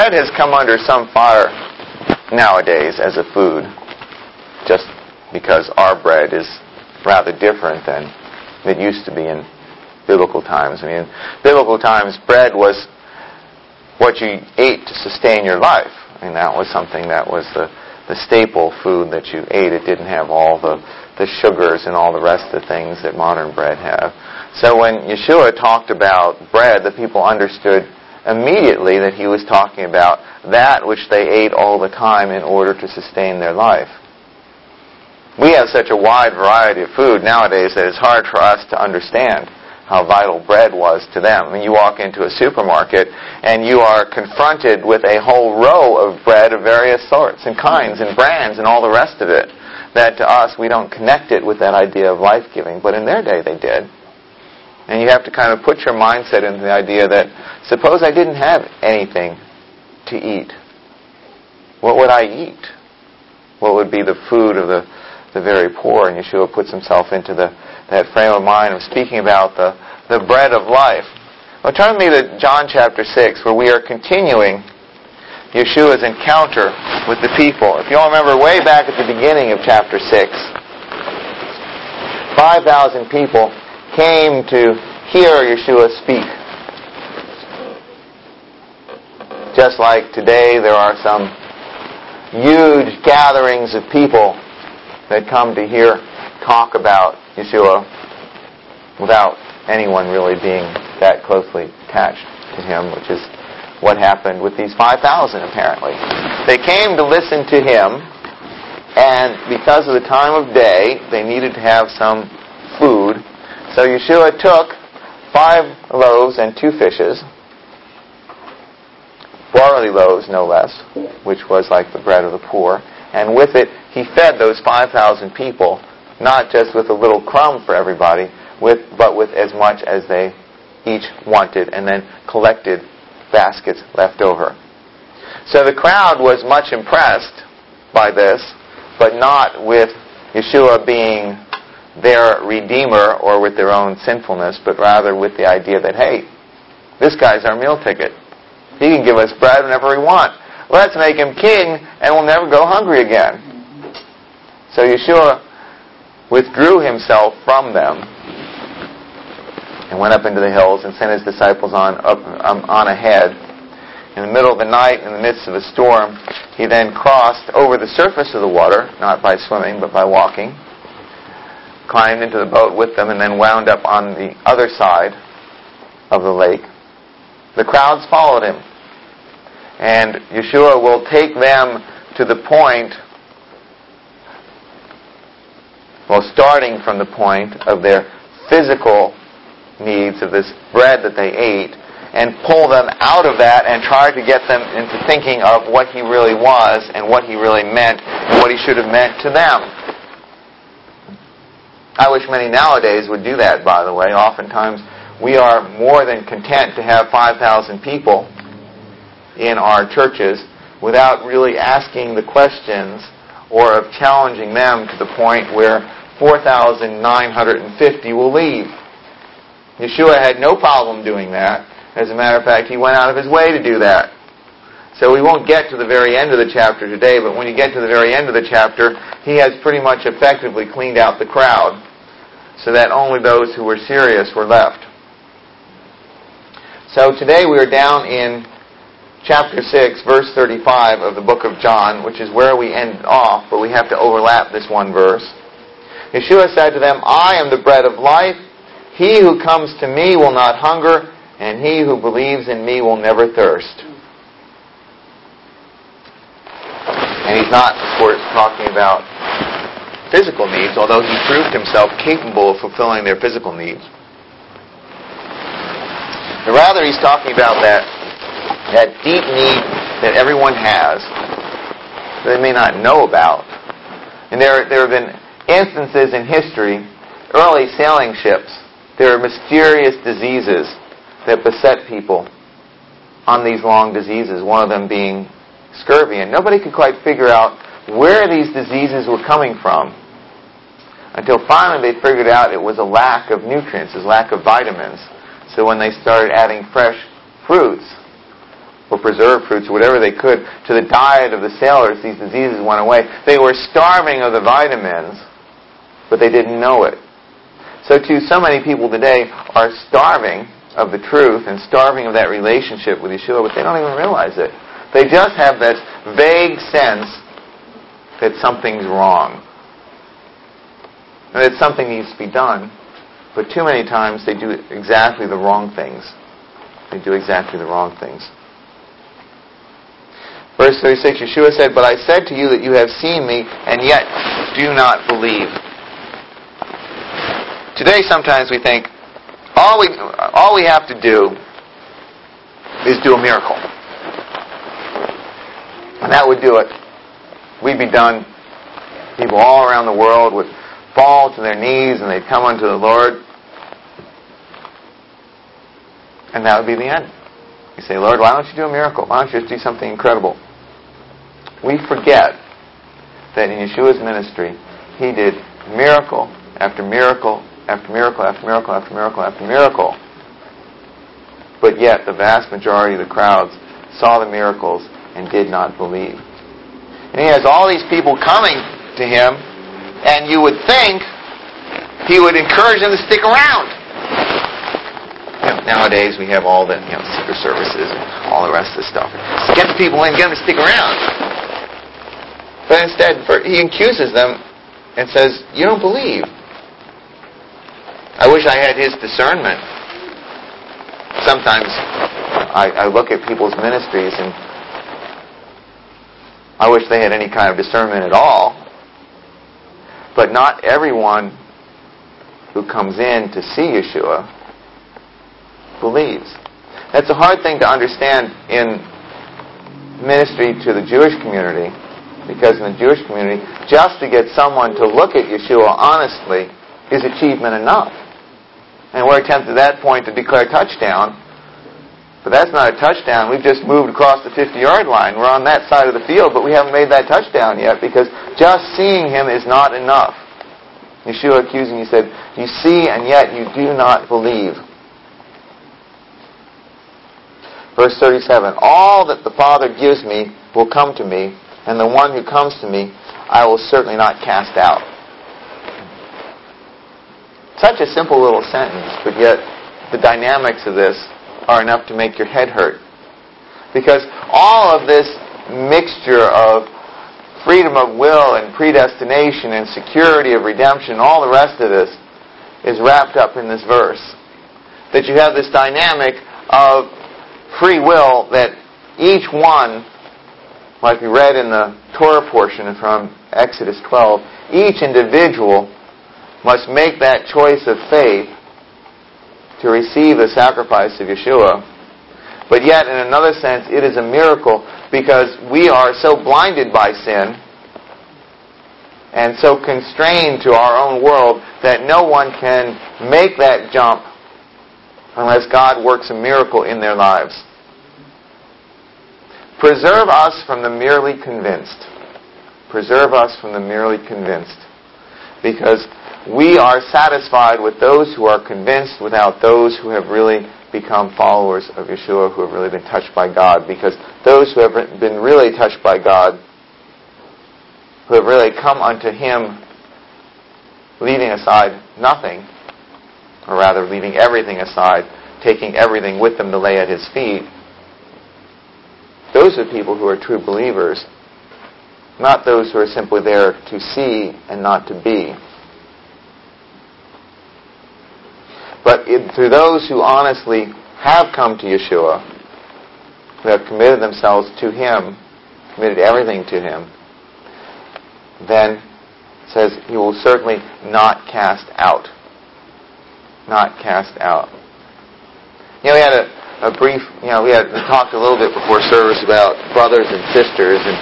bread has come under some fire nowadays as a food, just because our bread is rather different than it used to be in biblical times. I mean, in biblical times, bread was what you ate to sustain your life. I mean, that was something that was the staple food that you ate. It didn't have all the sugars and all the rest of the things that modern bread have. So when Yeshua talked about bread, the people understood immediately that he was talking about that which they ate all the time in order to sustain their life. We have such a wide variety of food nowadays that it's hard for us to understand how vital bread was to them. I mean, you walk into a supermarket and you are confronted with a whole row of bread of various sorts and kinds and brands and all the rest of it, that to us we don't connect it with that idea of life-giving, but in their day they did. And you have to kind of put your mindset into the idea that, suppose I didn't have anything to eat. What would I eat? What would be the food of the very poor? And Yeshua puts himself into that frame of mind of speaking about the bread of life. Well, turn with me to John chapter 6, where we are continuing Yeshua's encounter with the people. If you all remember, way back at the beginning of chapter 6, 5,000 people came to hear Yeshua speak. Just like today, there are some huge gatherings of people that come to hear talk about Yeshua without anyone really being that closely attached to him, which is what happened with these 5,000 apparently. They came to listen to him, and because of the time of day, they needed to have some food. So Yeshua took 5 loaves and 2 fishes, barley loaves no less, which was like the bread of the poor, and with it he fed those 5,000 people, not just with a little crumb for everybody, but with as much as they each wanted, and then collected baskets left over. So the crowd was much impressed by this, but not with Yeshua being their Redeemer or with their own sinfulness, but rather with the idea that, hey, this guy's our meal ticket. He can give us bread whenever we want. Let's make him king and we'll never go hungry again. So Yeshua withdrew himself from them and went up into the hills and sent his disciples on ahead. In the middle of the night, in the midst of a storm, he then crossed over the surface of the water, not by swimming, but by walking, climbed into the boat with them, and then wound up on the other side of the lake. The crowds followed him. And Yeshua will take them to the point, well, starting from the point of their physical needs of this bread that they ate, and pull them out of that and try to get them into thinking of what he really was and what he really meant and what he should have meant to them. I wish many nowadays would do that, by the way. Oftentimes, we are more than content to have 5,000 people in our churches without really asking the questions or of challenging them to the point where 4,950 will leave. Yeshua had no problem doing that. As a matter of fact, he went out of his way to do that. So we won't get to the very end of the chapter today, but when you get to the very end of the chapter, he has pretty much effectively cleaned out the crowd so that only those who were serious were left. So today we are down in chapter 6, verse 35 of the book of John, which is where we end off, but we have to overlap this one verse. Yeshua said to them, I am the bread of life. He who comes to me will not hunger, and he who believes in me will never thirst. And he's not, of course, talking about physical needs, although he proved himself capable of fulfilling their physical needs. But rather, he's talking about that deep need that everyone has that they may not know about. And there have been instances in history, early sailing ships, there are mysterious diseases that beset people on these long diseases, one of them being scurvy. And nobody could quite figure out where these diseases were coming from until finally they figured out it was a lack of nutrients, a lack of vitamins. So when they started adding fresh fruits, or preserved fruits or whatever they could to the diet of the sailors, these diseases went away. They were starving of the vitamins, but they didn't know it. So too, so many people today are starving of the truth and starving of that relationship with Yeshua, but they don't even realize it. They just have this vague sense that something's wrong, and that something needs to be done. But too many times they do exactly the wrong things. They do exactly the wrong things. Verse 36, Yeshua said, "But I said to you that you have seen me, and yet do not believe." Today sometimes we think, all we have to do is do a miracle. And that would do it. We'd be done. People all around the world would fall to their knees and they'd come unto the Lord. And that would be the end. You say, "Lord, why don't you do a miracle? Why don't you just do something incredible?" We forget that in Yeshua's ministry, He did miracle after miracle after miracle after miracle after miracle after miracle. But yet the vast majority of the crowds saw the miracles and did not believe. And He has all these people coming to Him, and you would think He would encourage them to stick around. Nowadays we have all the secret services and all the rest of the stuff. Get the people in, get them to stick around. But instead, He accuses them and says, "You don't believe." I wish I had His discernment. Sometimes I look at people's ministries and I wish they had any kind of discernment at all. But not everyone who comes in to see Yeshua believes. That's a hard thing to understand in ministry to the Jewish community, because in the Jewish community, just to get someone to look at Yeshua honestly is achievement enough. And we're tempted at that point to declare touchdown, but that's not a touchdown. We've just moved across the 50-yard line. We're on that side of the field, but we haven't made that touchdown yet, because just seeing Him is not enough. Yeshua accusing, He said, "You see and yet you do not believe." Verse 37, "All that the Father gives me will come to me, and the one who comes to me I will certainly not cast out." Such a simple little sentence, but yet the dynamics of this are enough to make your head hurt. Because all of this mixture of freedom of will and predestination and security of redemption, all the rest of this is wrapped up in this verse. That you have this dynamic of free will that each one, like we read in the Torah portion from Exodus 12, each individual must make that choice of faith to receive the sacrifice of Yeshua. But yet, in another sense, it is a miracle because we are so blinded by sin and so constrained to our own world that no one can make that jump unless God works a miracle in their lives. Preserve us from the merely convinced. Preserve us from the merely convinced. Because we are satisfied with those who are convinced without those who have really become followers of Yeshua, who have really been touched by God. Because those who have been really touched by God, who have really come unto Him, leaving aside nothing, or rather leaving everything aside, taking everything with them to lay at His feet, those are people who are true believers, not those who are simply there to see and not to be. But through those who honestly have come to Yeshua, who have committed themselves to Him, committed everything to Him, then it says He will certainly not cast out. Not cast out. We had a brief, we talked a little bit before service about brothers and sisters, and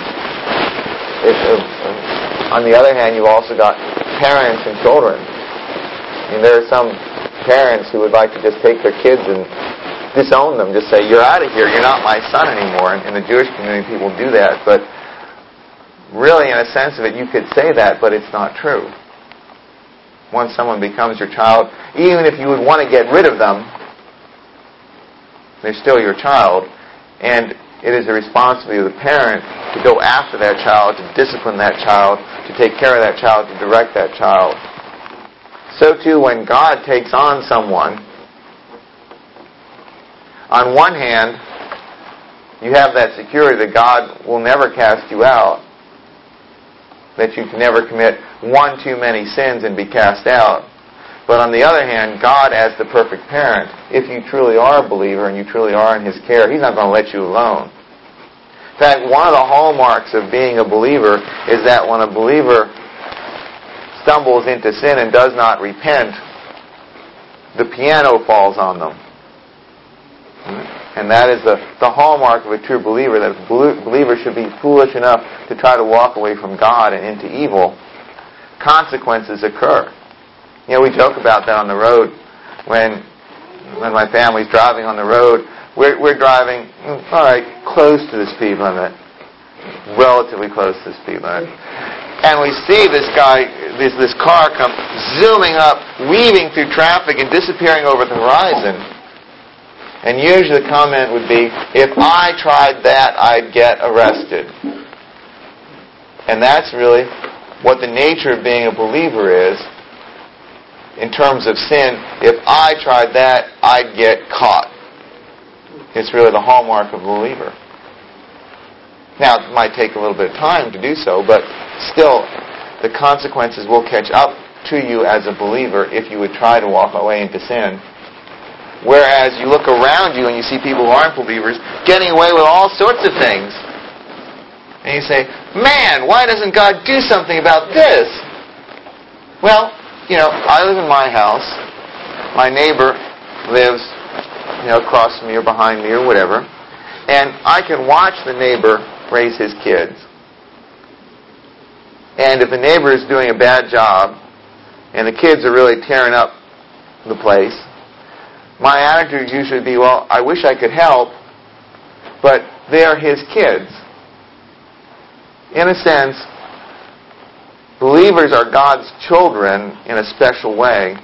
on the other hand, you've also got parents and children. There are some parents who would like to just take their kids and disown them, just say, "You're out of here, you're not my son anymore." And in the Jewish community, people do that. But really, in a sense of it, you could say that, but it's not true. Once someone becomes your child, even if you would want to get rid of them, they're still your child. And it is the responsibility of the parent to go after that child, to discipline that child, to take care of that child, to direct that child. So too, when God takes on someone, on one hand, you have that security that God will never cast you out, that you can never commit one too many sins and be cast out. But on the other hand, God as the perfect parent, if you truly are a believer and you truly are in His care, He's not going to let you alone. In fact, one of the hallmarks of being a believer is that when a believer stumbles into sin and does not repent, the piano falls on them. And that is the hallmark of a true believer, that a believer should be foolish enough to try to walk away from God and into evil. Consequences occur. You know, we joke about that on the road when my family's driving on the road. We're driving, all right, close to the speed limit, relatively close to the speed limit, and we see this guy, this car come zooming up, weaving through traffic and disappearing over the horizon. And usually the comment would be, if I tried that, I'd get arrested. And that's really what the nature of being a believer is. In terms of sin, if I tried that, I'd get caught. It's really the hallmark of a believer. Now, it might take a little bit of time to do so, but still, the consequences will catch up to you as a believer if you would try to walk away into sin. Whereas you look around you and you see people who aren't believers getting away with all sorts of things. And you say, man, why doesn't God do something about this? Well, you know, I live in my house. My neighbor lives, across from me or behind me or whatever. And I can watch the neighbor raise his kids. And if the neighbor is doing a bad job and the kids are really tearing up the place, my attitude usually be, well, I wish I could help, but they're his kids. In a sense, believers are God's children in a special way.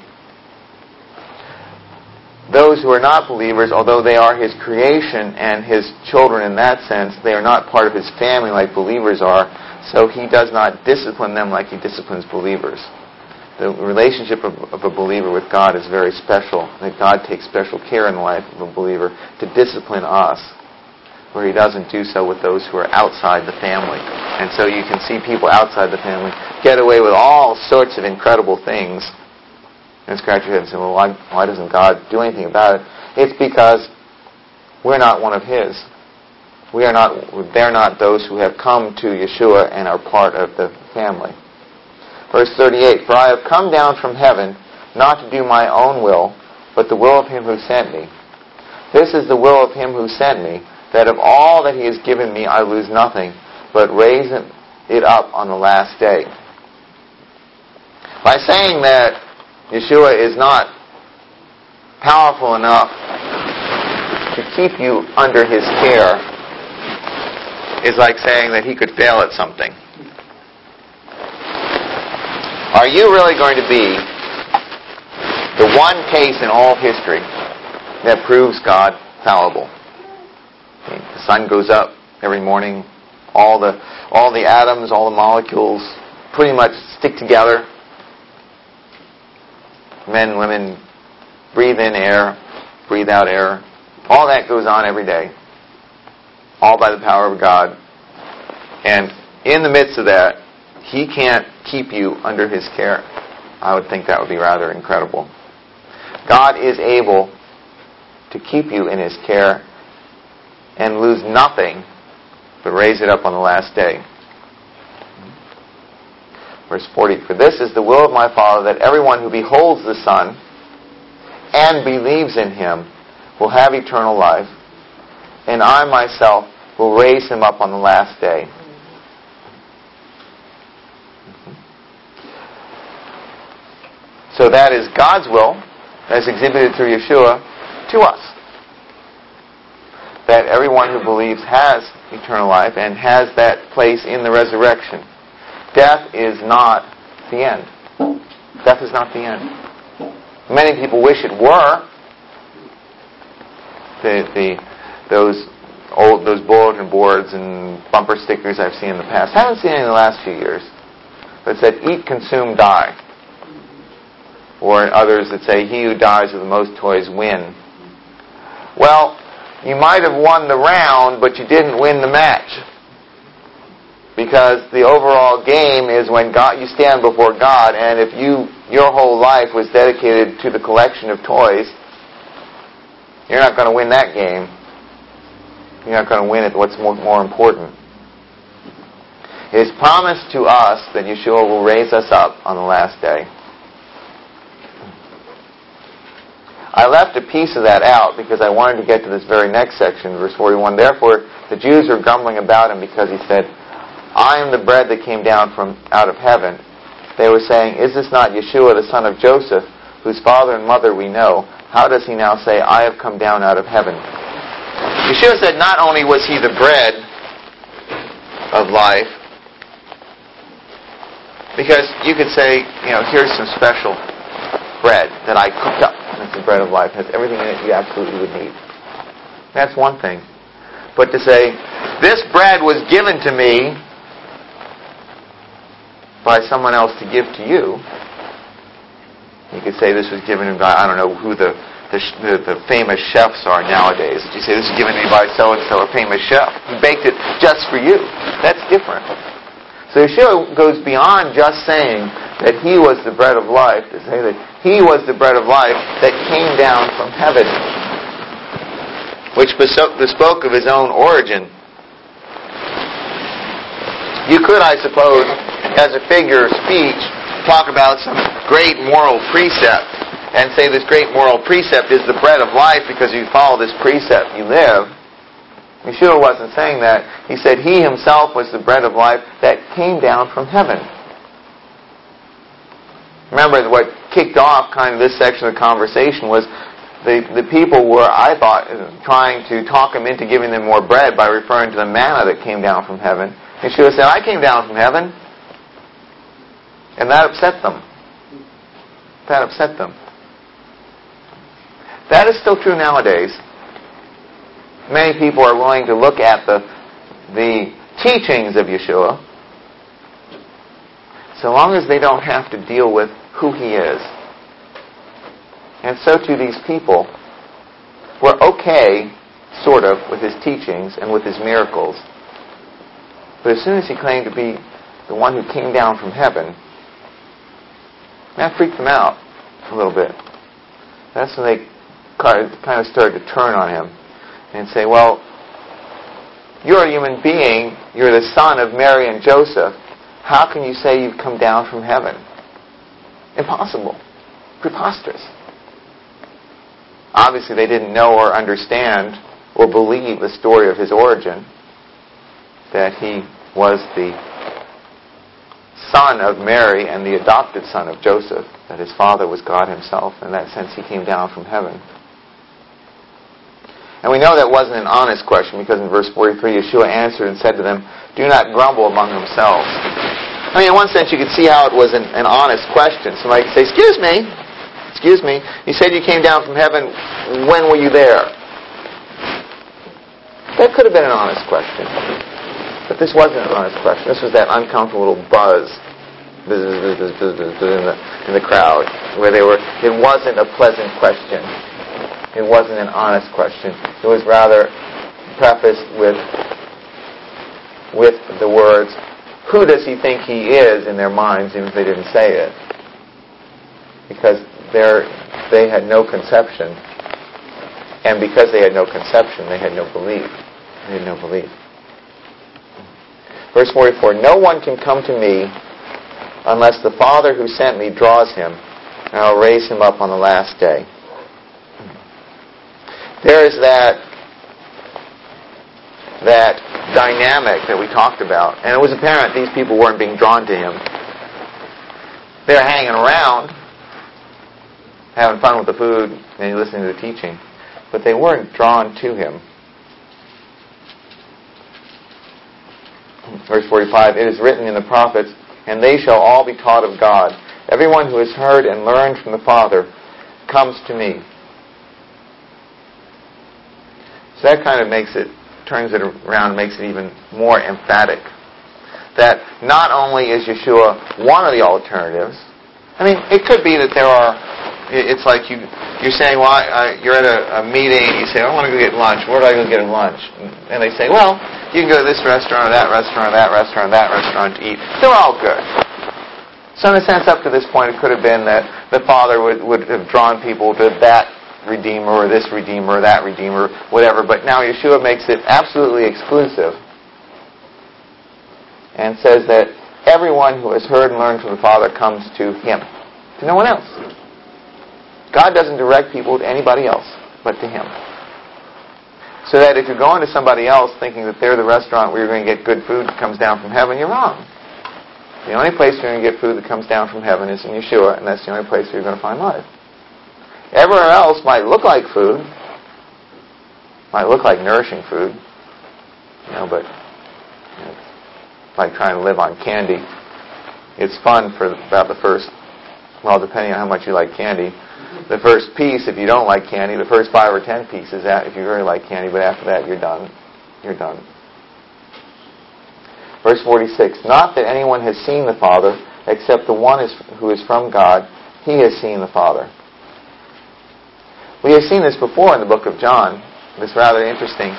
Those who are not believers, although they are His creation and His children in that sense, they are not part of His family like believers are, so He does not discipline them like He disciplines believers. The relationship of a believer with God is very special, that God takes special care in the life of a believer to discipline us, where He doesn't do so with those who are outside the family. And so you can see people outside the family get away with all sorts of incredible things. And scratch your head and say, well, why doesn't God do anything about it? It's because we're not one of His. They're not those who have come to Yeshua and are part of the family. Verse 38, for I have come down from heaven not to do my own will, but the will of Him who sent me. This is the will of Him who sent me, that of all that He has given me I lose nothing, but raise it up on the last day. By saying that Yeshua is not powerful enough to keep you under His care is like saying that He could fail at something. Are you really going to be the one case in all history that proves God fallible? The sun goes up every morning. All the atoms, all the molecules pretty much stick together. Men and women breathe in air, breathe out air. All that goes on every day. All by the power of God. And in the midst of that, He can't keep you under His care. I would think that would be rather incredible. God is able to keep you in His care and lose nothing, but raise it up on the last day. Verse 40, for this is the will of my Father, that everyone who beholds the Son and believes in Him will have eternal life, and I myself will raise him up on the last day. So that is God's will, as exhibited through Yeshua, to us. That everyone who believes has eternal life and has that place in the resurrection. Death is not the end. Death is not the end. Many people wish it were. Those those bulletin boards and bumper stickers I've seen in the past. I haven't seen any in the last few years. But it said, eat, consume, die. Or others that say, he who dies with the most toys win. Well, you might have won the round, but you didn't win the match. Because the overall game is when you stand before God, and if your whole life was dedicated to the collection of toys, you're not going to win that game. You're not going to win it. What's more important? It is promised to us that Yeshua will raise us up on the last day. I left a piece of that out because I wanted to get to this very next section, verse 41. Therefore, the Jews were grumbling about him because he said, I am the bread that came down from out of heaven. They were saying, is this not Yeshua, the son of Joseph, whose father and mother we know? How does he now say, I have come down out of heaven? Yeshua said not only was he the bread of life, because you could say, here's some special bread that I cooked up. It's the bread of life. It has everything in it you absolutely would need. That's one thing. But to say, this bread was given to me by someone else to give to you. You could say this was given by, I don't know who the famous chefs are nowadays. You say this was given to me by so-and-so, a famous chef. He baked it just for you. That's different. So Yeshua goes beyond just saying that he was the bread of life, to say that he was the bread of life that came down from heaven, which bespoke of his own origin. You could, I suppose, as a figure of speech, talk about some great moral precept and say this great moral precept is the bread of life because if you follow this precept, you live. Yeshua wasn't saying that. He said he himself was the bread of life that came down from heaven. Remember, what kicked off kind of this section of the conversation was the people were, I thought, trying to talk him into giving them more bread by referring to the manna that came down from heaven. Yeshua said, I came down from heaven. And that upset them. That upset them. That is still true nowadays. Many people are willing to look at the teachings of Yeshua so long as they don't have to deal with who he is. And so too these people were okay, sort of, with his teachings and with his miracles. But as soon as he claimed to be the one who came down from heaven, that freaked them out a little bit. That's when they kind of started to turn on him and say, well, you're a human being, you're the son of Mary and Joseph. How can you say you've come down from heaven? Impossible. Preposterous. Obviously they didn't know or understand or believe the story of his origin, that he was the son of Mary and the adopted son of Joseph, that his father was God himself. In that sense, he came down from heaven. And we know that wasn't an honest question because in verse 43, Yeshua answered and said to them, do not grumble among themselves. I mean, in one sense, you could see how it was an honest question. Somebody could say, excuse me, you said you came down from heaven. When were you there? That could have been an honest question. But this wasn't an honest question. This was that uncomfortable little buzz in the crowd where it wasn't a pleasant question. It wasn't an honest question. It was rather prefaced with the words, who does he think he is, in their minds, even if they didn't say it? Because they had no conception. And because they had no conception, they had no belief. They had no belief. Verse 44, no one can come to me unless the Father who sent me draws him, and I'll raise him up on the last day. There is that dynamic that we talked about. And it was apparent these people weren't being drawn to him. They were hanging around, having fun with the food and listening to the teaching. But they weren't drawn to him. Verse 45, it is written in the prophets, and they shall all be taught of God. Everyone who has heard and learned from the Father comes to me. So that kind of makes it turns it around and makes it even more emphatic. That not only is Yeshua one of the alternatives, I mean, it could be that there are, it's like you're saying, well, you're at a meeting, you say, I want to go get lunch. Where do I go get lunch? And they say, well, you can go to this restaurant or that restaurant or that restaurant or that restaurant to eat. They're all good. So in a sense, up to this point, it could have been that the Father would have drawn people to that Redeemer or this Redeemer or that Redeemer, whatever. But now Yeshua makes it absolutely exclusive and says that everyone who has heard and learned from the Father comes to Him, to no one else. God doesn't direct people to anybody else but to Him. So that if you're going to somebody else thinking that they're the restaurant where you're going to get good food that comes down from heaven, you're wrong. The only place you're going to get food that comes down from heaven is in Yeshua, and that's the only place where you're going to find life. Everywhere else might look like food, might look like nourishing food, but it's like trying to live on candy. It's fun for about the first, depending on how much you like candy, the first piece, if you don't like candy, the first 5 or 10 pieces, if you really like candy, but after that, you're done. You're done. Verse 46, not that anyone has seen the Father, except the one who is from God, he has seen the Father. We have seen this before in the book of John, this rather interesting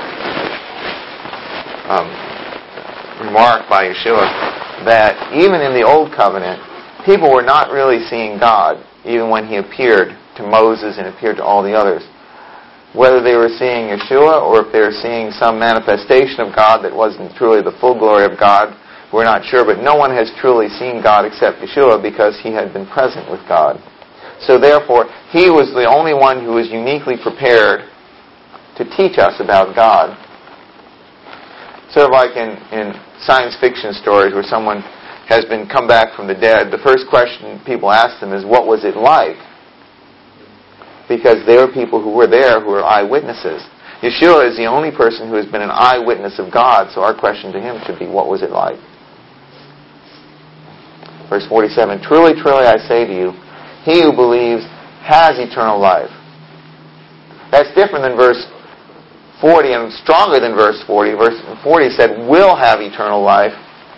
remark by Yeshua, that even in the Old Covenant, people were not really seeing God, even when He appeared to Moses and appeared to all the others. Whether they were seeing Yeshua or if they were seeing some manifestation of God that wasn't truly the full glory of God, we're not sure, but no one has truly seen God except Yeshua because He had been present with God. So therefore, He was the only one who was uniquely prepared to teach us about God. Sort of like in science fiction stories where someone has been come back from the dead, the first question people ask them is, what was it like? Because there are people who were there who are eyewitnesses. Yeshua is the only person who has been an eyewitness of God, so our question to Him should be, what was it like? Verse 47, truly, truly, I say to you, he who believes has eternal life. That's different than verse 40 and stronger than verse 40. Verse 40 said, will have eternal life.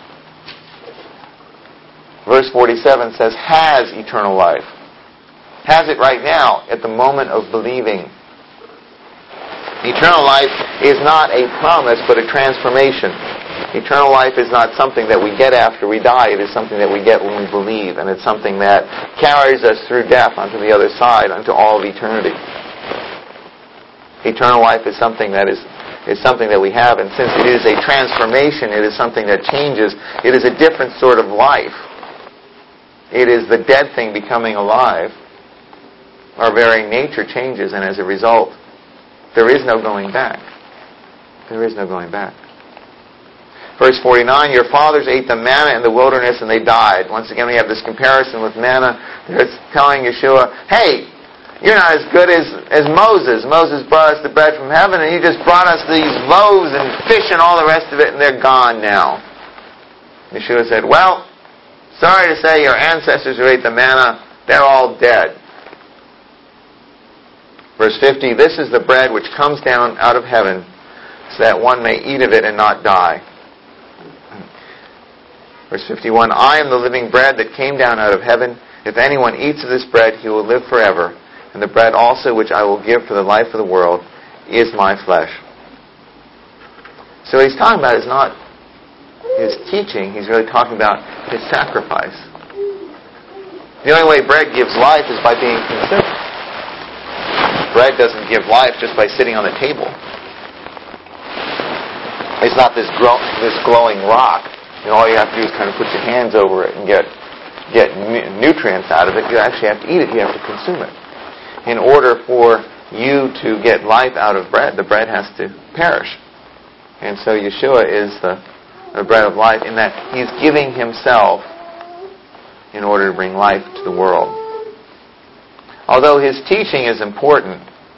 Verse 47 says, has eternal life. Has it right now at the moment of believing. Eternal life is not a promise, but a transformation. Eternal life is not something that we get after we die. It is something that we get when we believe. And it's something that carries us through death onto the other side, unto all of eternity. Eternal life is something that is something that we have. And since it is a transformation, it is something that changes. It is a different sort of life. It is the dead thing becoming alive. Our very nature changes, and as a result, there is no going back. There is no going back. Verse 49, your fathers ate the manna in the wilderness and they died. Once again, we have this comparison with manna. It's telling Yeshua, hey, you're not as good as Moses. Moses brought us the bread from heaven and you just brought us these loaves and fish and all the rest of it and they're gone now. Yeshua said, well, sorry to say your ancestors who ate the manna, they're all dead. Verse 50, this is the bread which comes down out of heaven so that one may eat of it and not die. Verse 51, I am the living bread that came down out of heaven. If anyone eats of this bread, he will live forever. And the bread also which I will give for the life of the world is my flesh. So what he's talking about is not his teaching. He's really talking about his sacrifice. The only way bread gives life is by being consumed. Bread doesn't give life just by sitting on the table. It's not this glowing rock. All you have to do is kind of put your hands over it and get nutrients out of it. You actually have to eat it. You have to consume it. In order for you to get life out of bread, the bread has to perish. And so Yeshua is the bread of life in that He's giving Himself in order to bring life to the world. Although His teaching is important,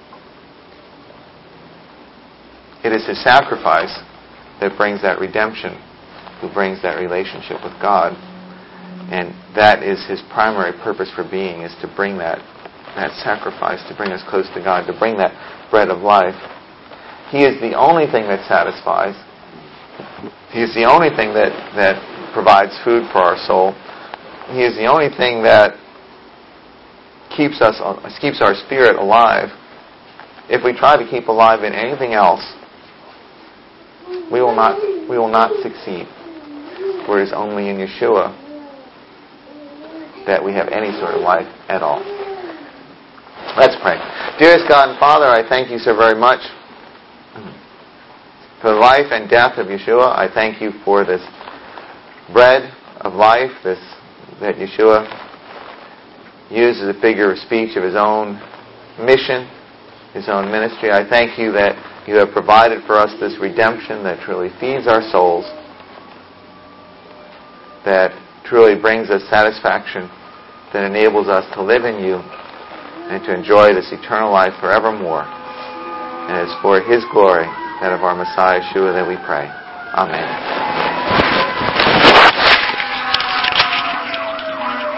it is His sacrifice that brings that redemption, who brings that relationship with God. And that is His primary purpose for being, is to bring that sacrifice, to bring us close to God, to bring that bread of life. He is the only thing that satisfies. He is the only thing that provides food for our soul. He is the only thing that keeps our spirit alive. If we try to keep alive in anything else, we will not succeed. For it is only in Yeshua that we have any sort of life at all. Let's pray. Dearest God and Father, I thank you so very much for the life and death of Yeshua. I thank you for this bread of life, that Yeshua used as a figure of speech of his own mission, his own ministry. I thank you that you have provided for us this redemption that truly feeds our souls, that truly brings us satisfaction, that enables us to live in you and to enjoy this eternal life forevermore. And it's for his glory, that of our Messiah Yeshua, that we pray. Amen.